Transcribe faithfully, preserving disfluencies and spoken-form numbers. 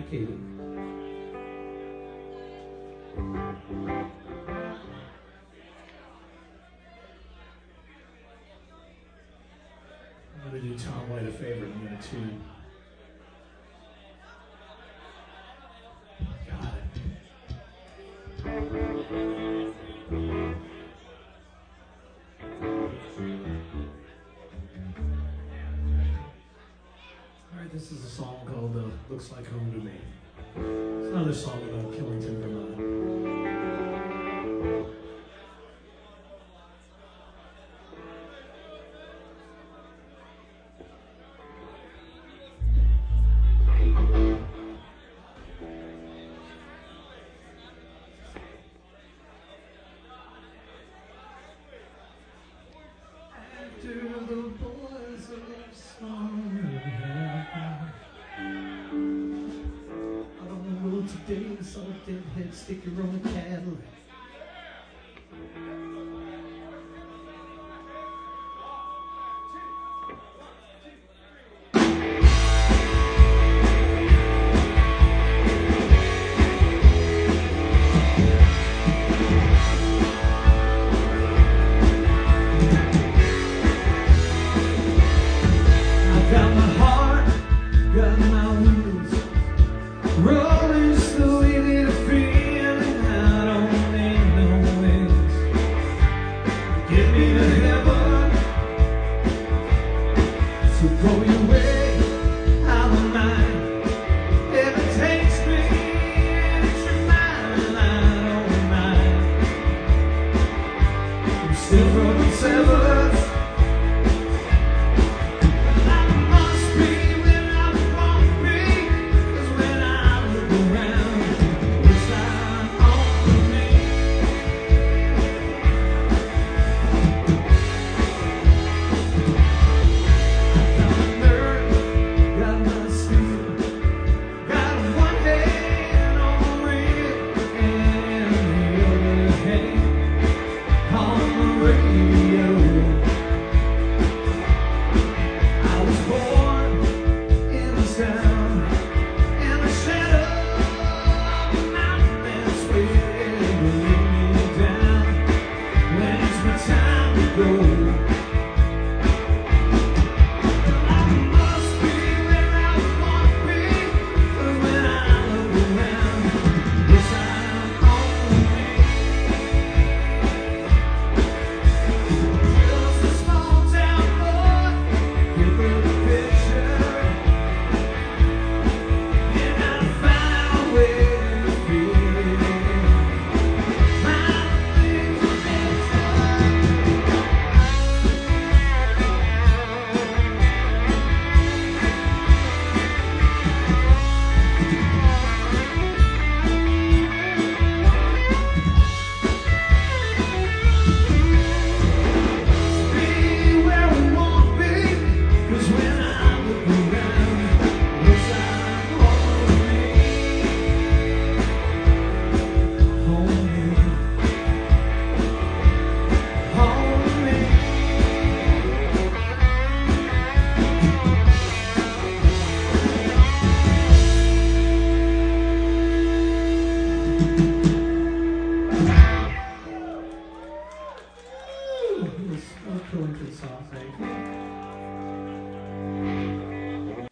Hi, Katie. I'm going to do Tom White a favor. I'm going to tune. Got it. All right, this is a song called uh, Looks Like Home to Me. It's another song about Killington, Vermont. Deadhead, stick your own cattle. I got my heart, got my wheels rolling slowly. Around